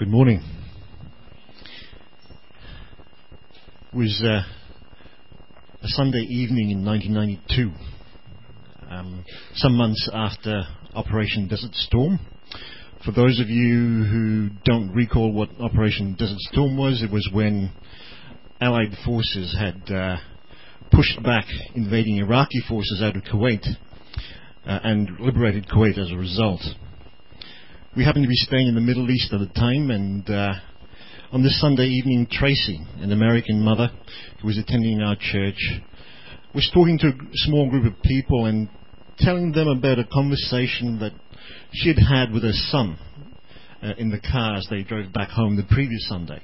Good morning. It was a Sunday evening in 1992, some months after Operation Desert Storm. For those of you who don't recall what Operation Desert Storm was, it was when Allied forces had pushed back invading Iraqi forces out of Kuwait and liberated Kuwait as a result. We happened to be staying in the Middle East at the time, and on this Sunday evening, Tracy, an American mother who was attending our church, was talking to a small group of people and telling them about a conversation that she had had with her son in the car as they drove back home the previous Sunday.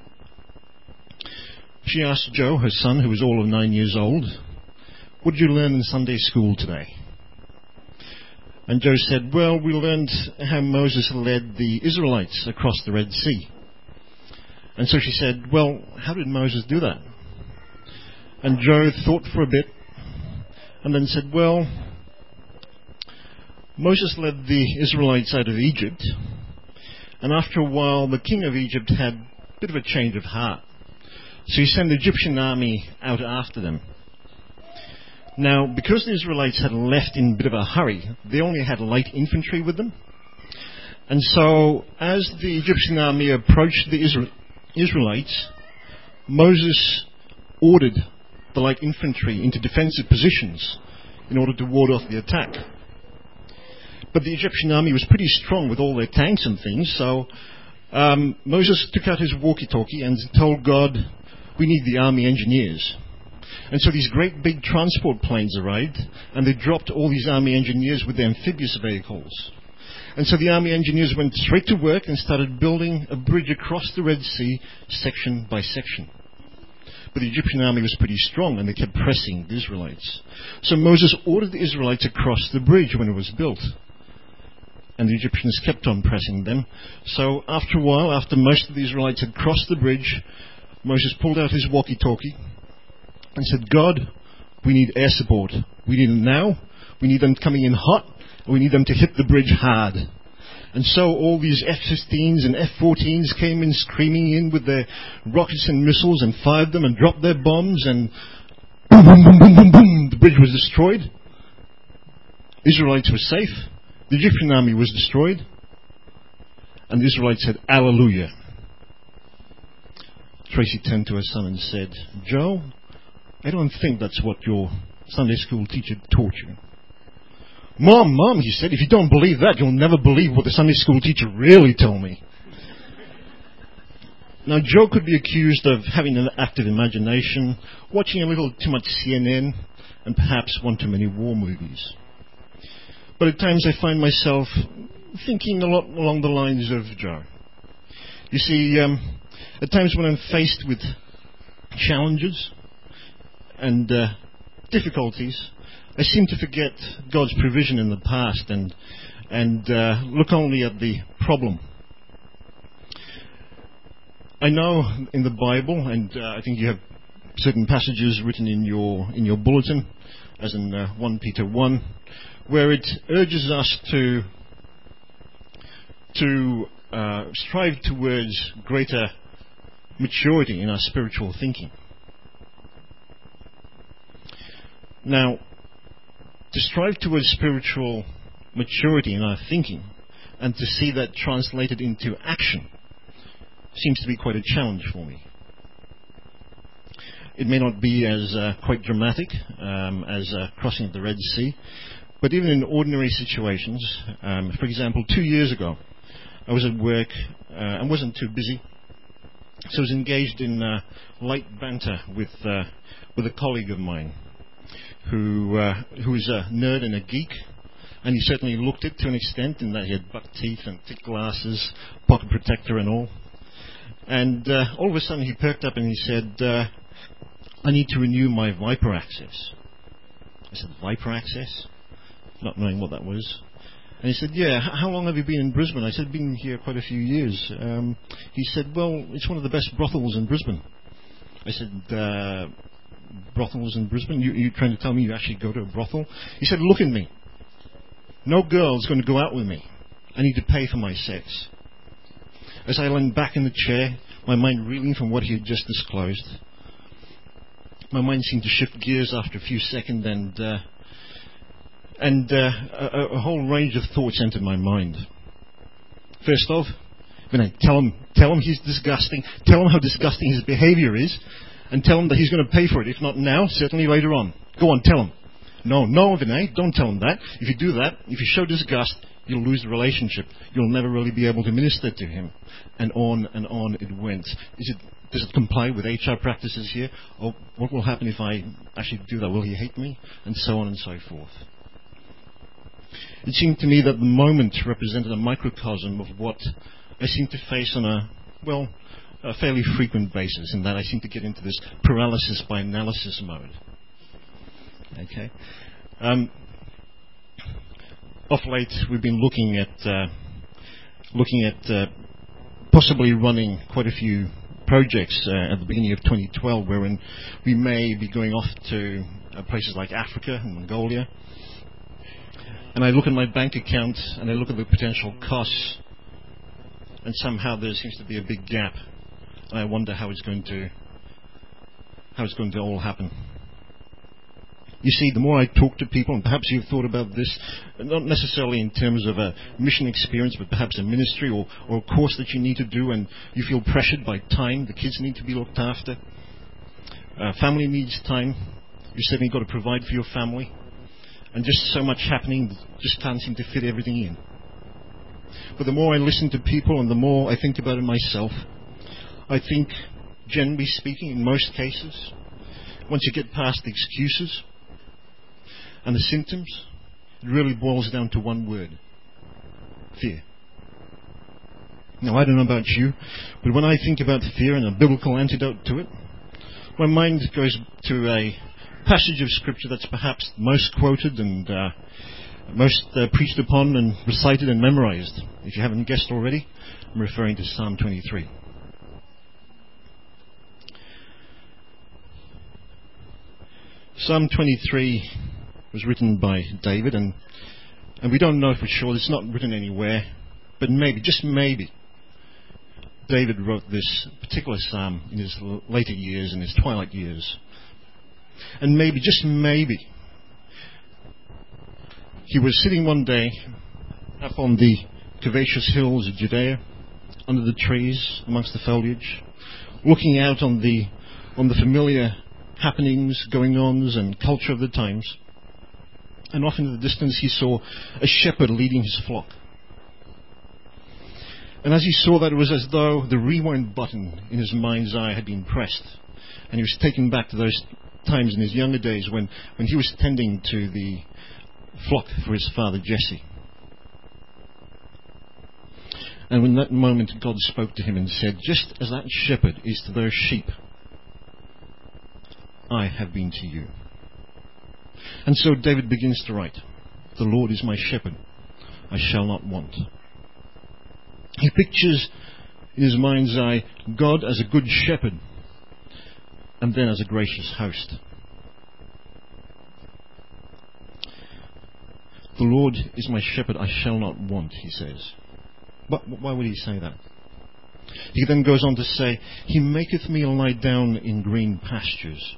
She asked Joe, her son, who was all of 9 years old, "What did you learn in Sunday school today?" And Joe said, "Well, we learned how Moses led the Israelites across the Red Sea." And so she said, "Well, how did Moses do that?" And Joe thought for a bit and then said, "Well, Moses led the Israelites out of Egypt, and after a while the king of Egypt had a bit of a change of heart. So he sent the Egyptian army out after them. Now, because the Israelites had left in a bit of a hurry, they only had light infantry with them. And so, as the Egyptian army approached the Israelites, Moses ordered the light infantry into defensive positions in order to ward off the attack. But the Egyptian army was pretty strong with all their tanks and things, so Moses took out his walkie-talkie and told God, 'We need the army engineers.' And so these great big transport planes arrived, and they dropped all these army engineers with their amphibious vehicles. And so the army engineers went straight to work and started building a bridge across the Red Sea, section by section. But the Egyptian army was pretty strong, and they kept pressing the Israelites. So Moses ordered the Israelites across the bridge when it was built. And the Egyptians kept on pressing them. So after a while, after most of the Israelites had crossed the bridge, Moses pulled out his walkie-talkie and said, "God, we need air support. We need them now. We need them coming in hot. And we need them to hit the bridge hard." And so all these F-16s and F-14s came in screaming in with their rockets and missiles and fired them and dropped their bombs, and boom, boom, boom, boom, boom, boom, the bridge was destroyed. Israelites were safe. The Egyptian army was destroyed. And the Israelites said, "Hallelujah." Tracy turned to her son and said, "Joe, I don't think that's what your Sunday school teacher taught you." Mom, he said, "if you don't believe that, you'll never believe what the Sunday school teacher really told me." Now, Joe could be accused of having an active imagination, watching a little too much CNN, and perhaps one too many war movies. But at times I find myself thinking a lot along the lines of Joe. You see, at times when I'm faced with challenges and difficulties, I seem to forget God's provision in the past and look only at the problem. I know in the Bible, and I think you have certain passages written in your bulletin, as in 1 Peter 1, where it urges us to strive towards greater maturity in our spiritual thinking. Now, to strive towards spiritual maturity in our thinking and to see that translated into action seems to be quite a challenge for me. It may not be as quite dramatic as crossing the Red Sea, but even in ordinary situations, for example, 2 years ago, I was at work and wasn't too busy, so I was engaged in light banter with a colleague of mine who is a nerd and a geek, and he certainly looked it to an extent in that he had buck teeth and thick glasses, pocket protector and all. And all of a sudden he perked up and he said, "I need to renew my Viper Access." I said, "Viper Access?" Not knowing what that was. And he said, "Yeah, how long have you been in Brisbane?" I said, "Been here quite a few years." He said, "Well, it's one of the best brothels in Brisbane." I said, "Brothels in Brisbane? You trying to tell me you actually go to a brothel?" He said, "Look at me. No girl's going to go out with me. I need to pay for my sex." as I leaned back in the chair, my mind reeling from what he had just disclosed. My mind seemed to shift gears after a few seconds, and a whole range of thoughts entered my mind. First off, Vinay, tell him he's disgusting. Tell him how disgusting his behavior is, and tell him that he's going to pay for it. If not now, certainly later on. Go on, tell him. No, Vinay, don't tell him that. If you do that, if you show disgust, you'll lose the relationship. You'll never really be able to minister to him. And on it went. Does it comply with HR practices here? Or what will happen if I actually do that? Will he hate me? And so on and so forth. It seemed to me that the moment represented a microcosm of what I seem to face on a fairly frequent basis, in that I seem to get into this paralysis by analysis mode. Okay. Of late, we've been looking at possibly running quite a few projects at the beginning of 2012, wherein we may be going off to places like Africa and Mongolia. And I look at my bank account and I look at the potential costs, and somehow there seems to be a big gap, and I wonder how it's going to all happen. You see, the more I talk to people, and perhaps you've thought about this, not necessarily in terms of a mission experience, but perhaps a ministry or a course that you need to do, and you feel pressured by time. The kids need to be looked after. Family needs time. You certainly got to provide for your family. And just so much happening, just can't seem to fit everything in. But the more I listen to people and the more I think about it myself, I think, generally speaking, in most cases, once you get past the excuses and the symptoms, it really boils down to one word: fear. Now, I don't know about you, but when I think about fear and a biblical antidote to it, my mind goes to a passage of Scripture that's perhaps most quoted and most preached upon and recited and memorized. If you haven't guessed already, I'm referring to Psalm 23. Psalm 23 was written by David, and we don't know for sure. It's not written anywhere, but maybe, just maybe, David wrote this particular psalm in his later years, in his twilight years. And maybe, just maybe, he was sitting one day up on the curvaceous hills of Judea, under the trees, amongst the foliage, looking out on the familiar happenings, going-ons, and culture of the times. And off in the distance he saw a shepherd leading his flock. And as he saw that, it was as though the rewind button in his mind's eye had been pressed, and he was taken back to those times in his younger days when he was tending to the flock for his father Jesse. And in that moment God spoke to him and said, "Just as that shepherd is to those sheep, I have been to you." And so David begins to write, "The Lord is my shepherd, I shall not want." He pictures in his mind's eye God as a good shepherd, and then as a gracious host. "The Lord is my shepherd, I shall not want," he says. But why would he say that? He then goes on to say, "He maketh me lie down in green pastures."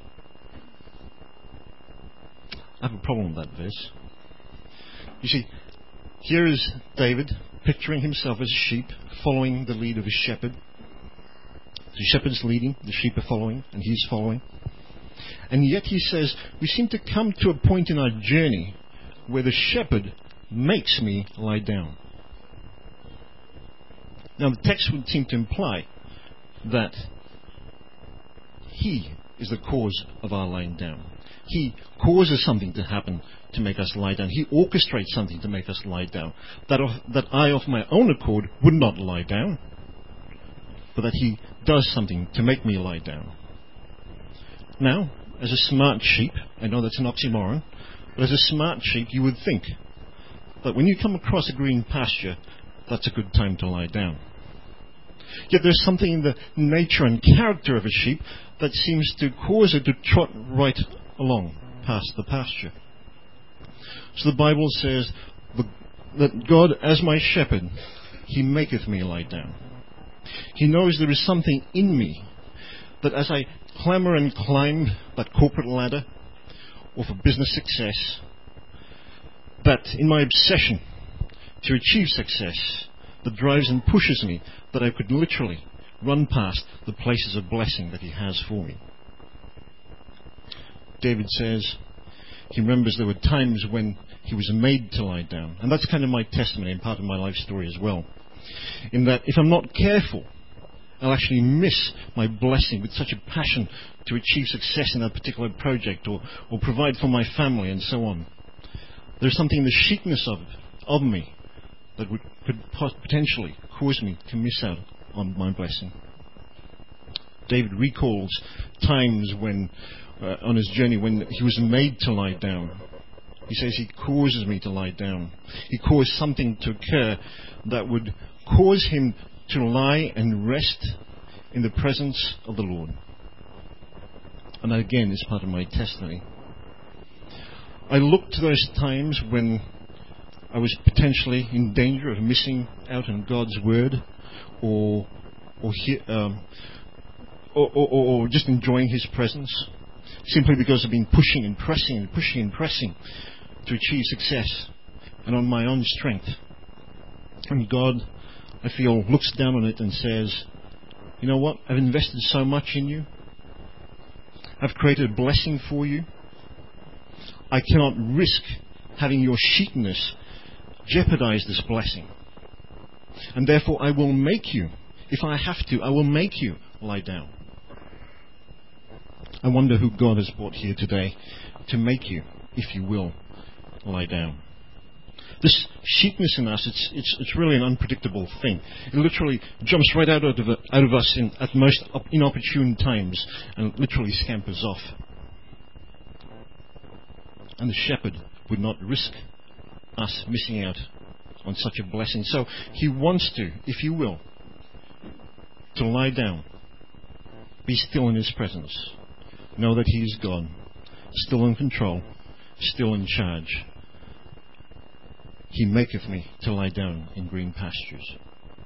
I have a problem with that verse. You see, here is David picturing himself as a sheep, following the lead of a shepherd. The shepherd's leading, the sheep are following, and he's following. And yet he says, we seem to come to a point in our journey where the shepherd makes me lie down. Now the text would seem to imply that he is the cause of our lying down. He causes something to happen to make us lie down. He orchestrates something to make us lie down. That I, of my own accord, would not lie down, but that he does something to make me lie down. Now, as a smart sheep, I know that's an oxymoron, but as a smart sheep, you would think that when you come across a green pasture, that's a good time to lie down. Yet there's something in the nature and character of a sheep that seems to cause it to trot right along past the pasture. So the Bible says that God, as my shepherd, he maketh me lie down. He knows there is something in me that as I clamber and climb that corporate ladder or for business success, that in my obsession to achieve success that drives and pushes me, that I could literally run past the places of blessing that he has for me. David says he remembers there were times when he was made to lie down. And that's kind of my testimony and part of my life story as well. In that if I'm not careful, I'll actually miss my blessing with such a passion to achieve success in that particular project or provide for my family and so on. There's something in the sheepness of me that could potentially cause me to miss out on my blessing. David recalls times when, on his journey, when he was made to lie down. He says he causes me to lie down. He caused something to occur that would cause him to lie and rest in the presence of the Lord. And that again is part of my testimony. I look to those times when I was potentially in danger of missing out on God's word or just enjoying his presence, simply because I've been pushing and pressing and pushing and pressing to achieve success and on my own strength. And God, I feel, looks down on it and says, you know what? I've invested so much in you. I've created a blessing for you. I cannot risk having your sheepness jeopardize this blessing. And therefore I will make you, if I have to, I will make you lie down. I wonder who God has brought here today to make you, if you will, lie down. This sheepness in us, it's really an unpredictable thing. It literally jumps right out of us at most inopportune times and literally scampers off. And the shepherd would not risk us missing out on such a blessing. So he wants to, if you will, to lie down, be still in his presence, know that he is God, still in control, still in charge. He maketh me to lie down in green pastures.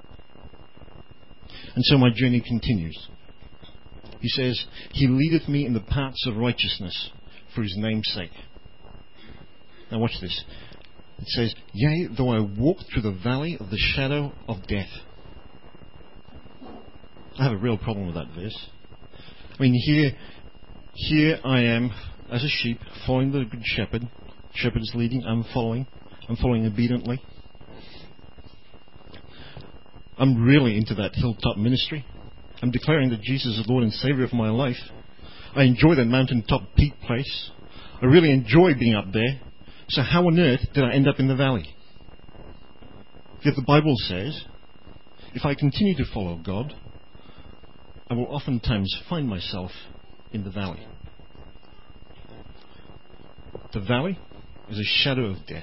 And so my journey continues. He says, he leadeth me in the paths of righteousness for his name's sake. Now watch this. It says, yea, though I walk through the valley of the shadow of death. I have a real problem with that verse. I mean, here I am as a sheep following the good shepherd. Shepherd is leading, I'm following obediently. I'm really into that hilltop ministry. I'm declaring that Jesus is Lord and Savior of my life. I enjoy that mountaintop peak place. I really enjoy being up there. So how on earth did I end up in the valley? Yet the Bible says, if I continue to follow God, I will oftentimes find myself in the valley. The valley is a shadow of death.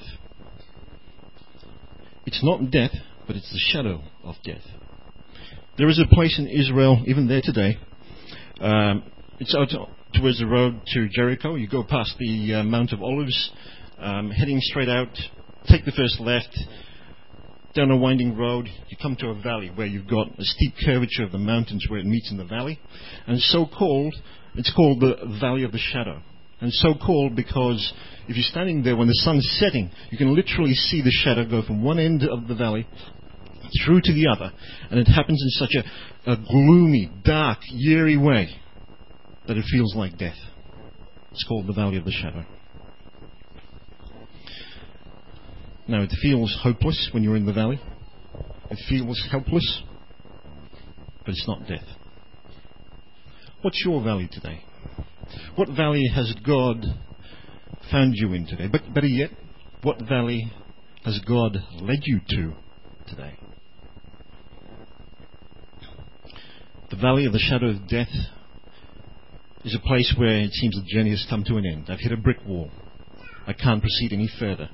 It's not death, but it's the shadow of death. There is a place in Israel, even there today. It's out towards the road to Jericho. You go past the Mount of Olives, heading straight out, take the first left, down a winding road, you come to a valley where you've got a steep curvature of the mountains where it meets in the valley. And it's called the Valley of the Shadow. And so called because if you're standing there when the sun's setting, you can literally see the shadow go from one end of the valley through to the other. And it happens in such a gloomy, dark, eerie way that it feels like death. It's called the Valley of the Shadow. Now, it feels hopeless when you're in the valley. It feels helpless. But it's not death. What's your valley today? What valley has God found you in today? But better yet, what valley has God led you to today? The valley of the shadow of death is a place where it seems the journey has come to an end. I've hit a brick wall. I can't proceed any further.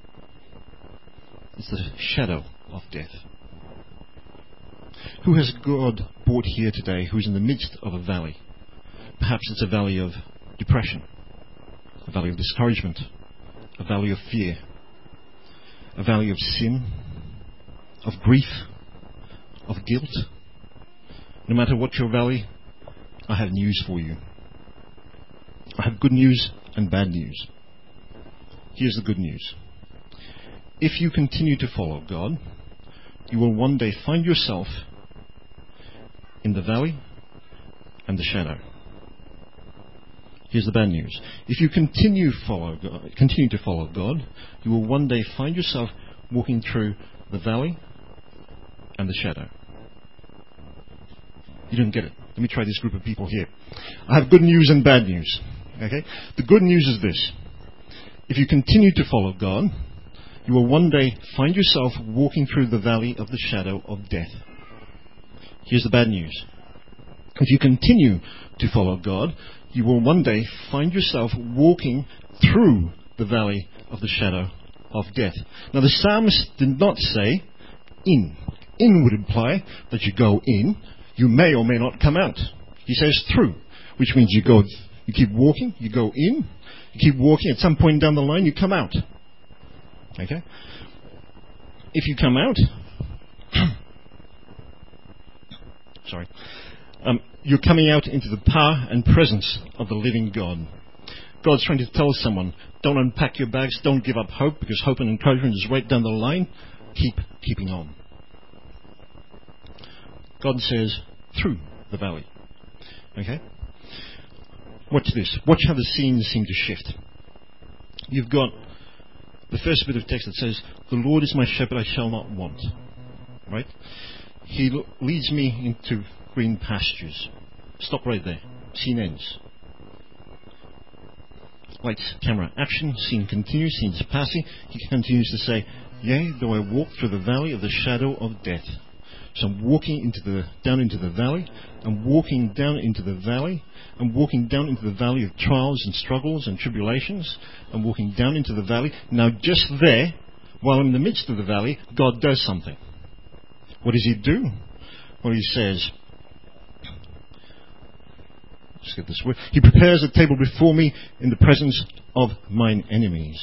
It's the shadow of death. Who has God brought here today who's in the midst of a valley? Perhaps it's a valley of depression, a valley of discouragement, a valley of fear, a valley of sin, of grief, of guilt, No matter what your valley, I have news for you. I have good news and bad news. Here's the good news. If you continue to follow God, you will one day find yourself in the valley and the shadow. Here's the bad news. If you continue to follow God, you will one day find yourself walking through the valley and the shadow. You don't get it. Let me try this group of people here. I have good news and bad news. Okay? The good news is this. If you continue to follow God, you will one day find yourself walking through the valley of the shadow of death. Here's the bad news. If you continue to follow God, you will one day find yourself walking through the valley of the shadow of death. Now the psalmist did not say in. In would imply that you go in, you may or may not come out. He says through, which means you keep walking, you go in, you keep walking, at some point down the line you come out. Okay? If you come out, you're coming out into the power and presence of the living God. God's trying to tell someone, don't unpack your bags, don't give up hope, because hope and encouragement is right down the line. Keeping on. God says, through the valley. Okay? Watch this. Watch how the scenes seem to shift. You've got the first bit of text that says, the Lord is my shepherd, I shall not want. Right? He leads me into green pastures. Stop right there. Scene ends. Lights, camera, action. Scene continues. Scene's passing. He continues to say, yea, though I walk through the valley of the shadow of death. So I'm walking down into the valley. I'm walking down into the valley. I'm walking down into the valley of trials and struggles and tribulations. I'm walking down into the valley. Now just there, while I'm in the midst of the valley, God does something. What does He do? Well, He says, let's get this word. He prepares a table before me in the presence of mine enemies.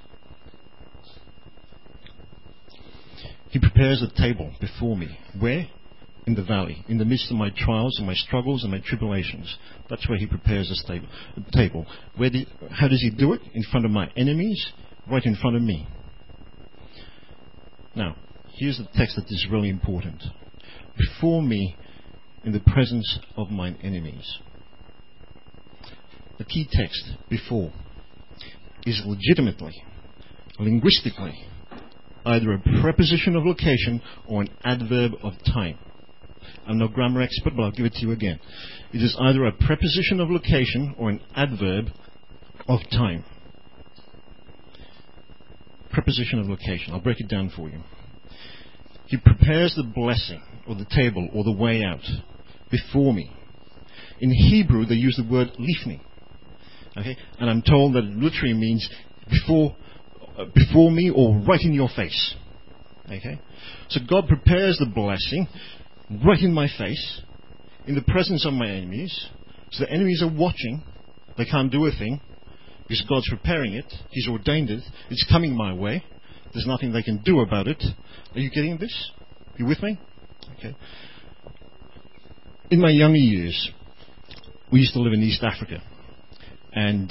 He prepares a table before me. Where? In the valley. In the midst of my trials and my struggles and my tribulations. That's where He prepares a table. How does He do it? In front of my enemies, right in front of me. Now, here's the text that is really important. Before me, in the presence of mine enemies. The key text, before, is legitimately, linguistically, either a preposition of location or an adverb of time. I'm no grammar expert, but I'll give it to you again. It is either a preposition of location or an adverb of time. Preposition of location. I'll break it down for you. He prepares the blessing, or the table, or the way out, before me. In Hebrew, they use the word lifni. Okay? And I'm told that it literally means before me or right in your face. Okay? So God prepares the blessing right in my face, in the presence of my enemies. So the enemies are watching. They can't do a thing because God's preparing it. He's ordained it. It's coming my way. There's nothing they can do about it. Are you getting this? You with me? Okay. In my younger years, we used to live in East Africa. And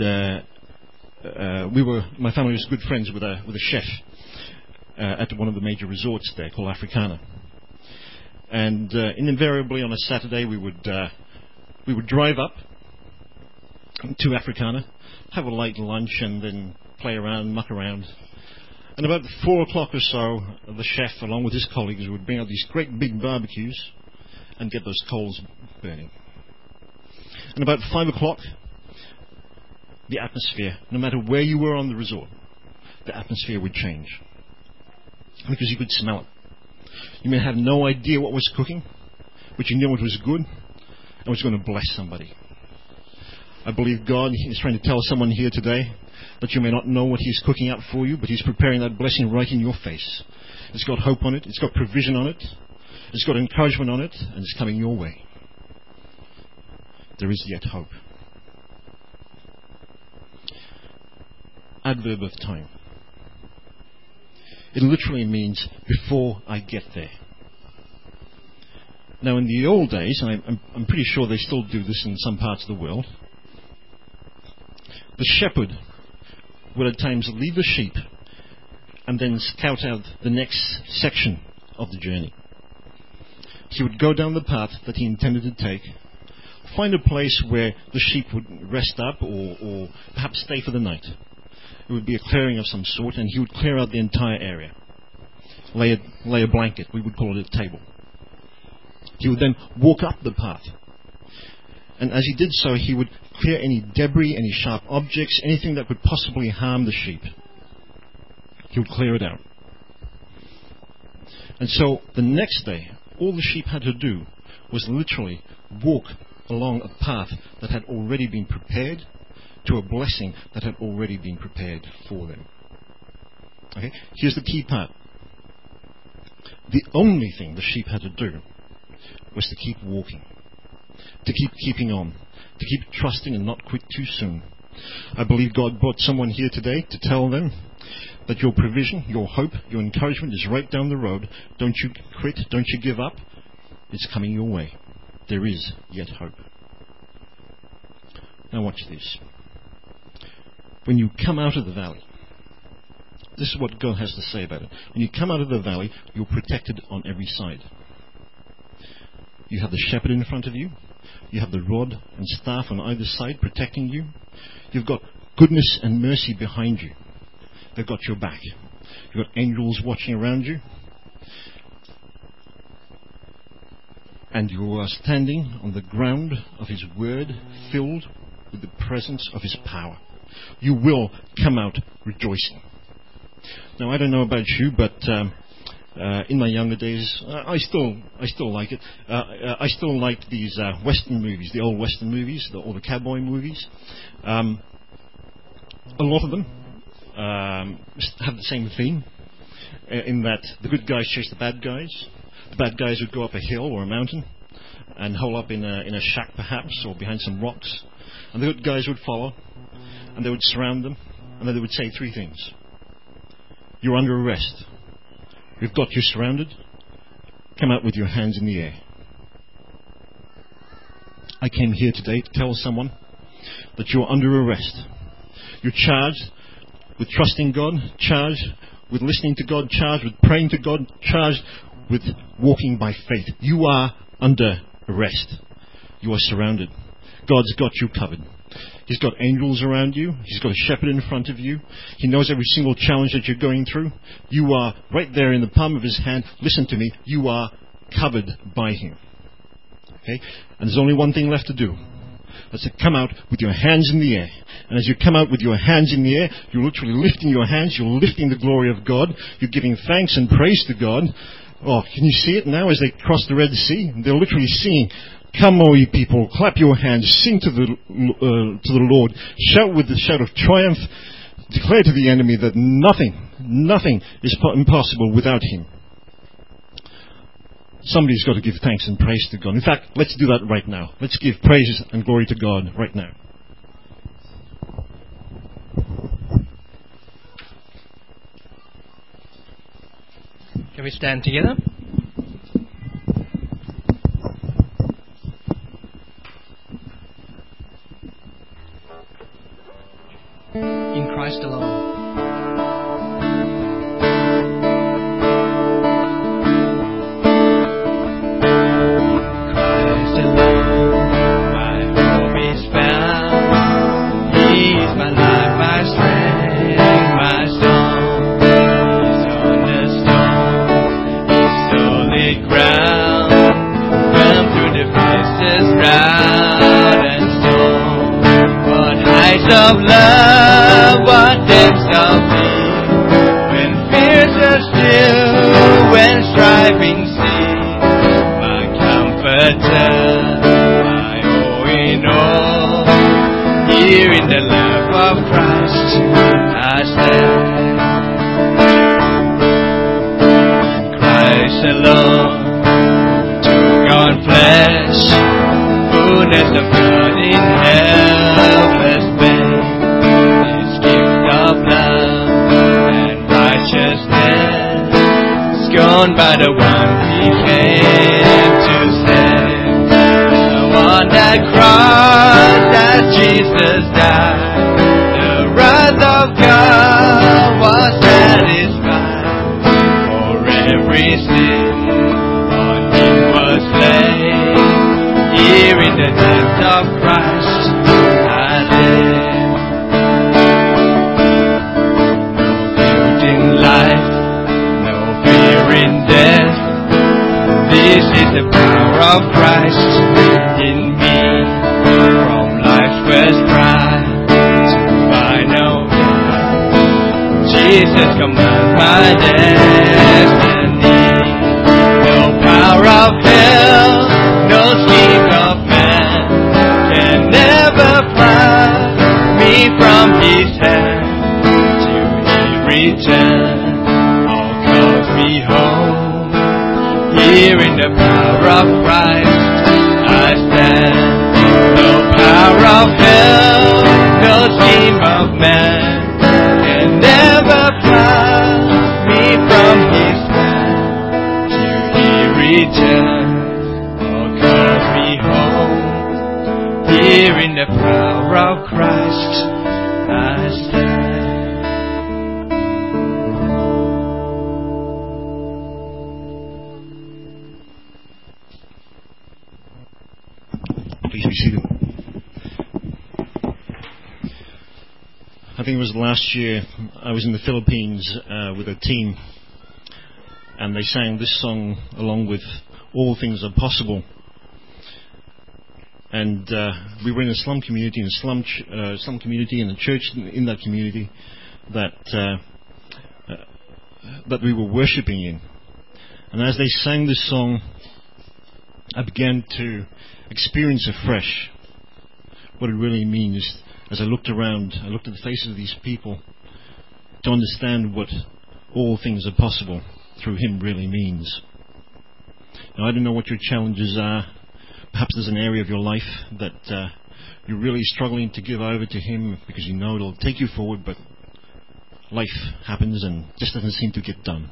my family was good friends with a chef at one of the major resorts there called Africana. And invariably on a Saturday we would drive up to Africana, have a light lunch, and then play around, muck around. And about 4 o'clock or so, the chef, along with his colleagues, would bring out these great big barbecues and get those coals burning. And about 5 o'clock, the atmosphere, no matter where you were on the resort, the atmosphere would change. Because you could smell it. You may have no idea what was cooking, but you knew it was good and was going to bless somebody. I believe God is trying to tell someone here today that you may not know what He's cooking up for you, but He's preparing that blessing right in your face. It's got hope on it, it's got provision on it, it's got encouragement on it, and it's coming your way. There is yet hope. Adverb of time. It literally means before I get there. Now, in the old days, and I'm pretty sure they still do this in some parts of the world, the shepherd would at times leave the sheep and then scout out the next section of the journey. He would go down the path that he intended to take, find a place where the sheep would rest up or perhaps stay for the night. It would be a clearing of some sort, and he would clear out the entire area. Lay a blanket, we would call it a table. He would then walk up the path. And as he did so, he would clear any debris, any sharp objects, anything that could possibly harm the sheep. He would clear it out. And so the next day, all the sheep had to do was literally walk along a path that had already been prepared to a blessing that had already been prepared for them. Okay? Here's the key part. The only thing the sheep had to do was to keep walking, to keep keeping on, to keep trusting and not quit too soon. I believe God brought someone here today to tell them that your provision, your hope, your encouragement is right down the road. Don't you quit, don't you give up. It's coming your way. There is yet hope. Now watch this. When you come out of the valley, this is what God has to say about it. When you come out of the valley, you're protected on every side. You have the shepherd in front of you. You have the rod and staff on either side protecting you. You've got goodness and mercy behind you. They've got your back. You've got angels watching around you. And you are standing on the ground of His word, filled with the presence of His power. You will come out rejoicing. Now, I don't know about you, but in my younger days, I still like it. I still like these Western movies, the old Western movies, or the cowboy movies. A lot of them have the same theme, in that the good guys chase the bad guys. The bad guys would go up a hill or a mountain and hole up in a shack perhaps, or behind some rocks. And the good guys would follow, and they would surround them, and then they would say three things. You're under arrest. We've got you surrounded. Come out with your hands in the air. I came here today to tell someone that you're under arrest. You're charged with trusting God, charged with listening to God, charged with praying to God, charged with walking by faith. You are under arrest. You are surrounded. God's got you covered. He's got angels around you. He's got a shepherd in front of you. He knows every single challenge that you're going through. You are right there in the palm of His hand. Listen to me. You are covered by Him. Okay? And there's only one thing left to do. That's to come out with your hands in the air. And as you come out with your hands in the air, you're literally lifting your hands. You're lifting the glory of God. You're giving thanks and praise to God. Oh, can you see it now as they cross the Red Sea? They're literally singing, "Come, O ye people, clap your hands, sing to the Lord, shout with the shout of triumph, declare to the enemy that nothing is impossible without Him." Somebody's got to give thanks and praise to God. In fact, let's do that right now. Let's give praise and glory to God right now. Can we stand together? In Christ alone. Christ alone, my hope is found. He is my life, my strength, my song. He's on the stone, He's solid ground. Firm through the fiercest drought and storm. What heights of love, what depths of peace, when fears are still, when striving cease, my comforter, my all in all, here in the love of Christ I stand. Christ alone took on flesh, fullness of God in helpless babe. His gift of love and righteousness, scorned by the one He came to save. that cross that Jesus died, the wrath of God was satisfied. For every sin on him was slain. Here in the hands of Christ I live. No guilt in life, no fear in death. This is the power of Christ in me. From life's first cry to final death, Jesus commands my destiny. No power of hell, no scheme of man can never pluck me from his hand. Till he return, all calls me home. Here in the power of Christ I stand. No power of hell, no scheme of man can never pluck me from his hand. Till he returns, or calls me home. Here in the power of Christ I stand. Please be seated. I think it was last year I was in the Philippines with a team, and they sang this song along with All Things Are Possible. And we were in a slum community, slum community, and a church in that community that we were worshipping in. And as they sang this song, I began to experience afresh what it really means. As I looked around, I looked at the faces of these people to understand what all things are possible through him really means. Now, I don't know what your challenges are. Perhaps there's an area of your life that you're really struggling to give over to him because you know it'll take you forward, but life happens and just doesn't seem to get done.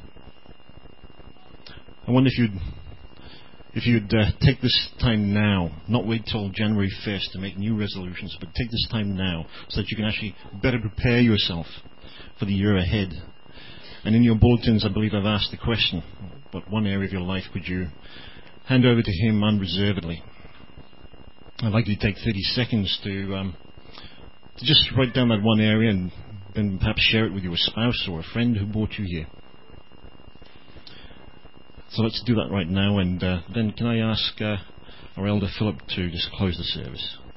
I wonder if you'd take this time now, not wait till January 1st to make new resolutions, but take this time now so that you can actually better prepare yourself for the year ahead. And in your bulletins, I believe I've asked the question, what one area of your life could you hand over to him unreservedly? I'd like you to take 30 seconds to just write down that one area and then perhaps share it with your spouse or a friend who brought you here. So let's do that right now, and then can I ask our Elder Philip to just close the service?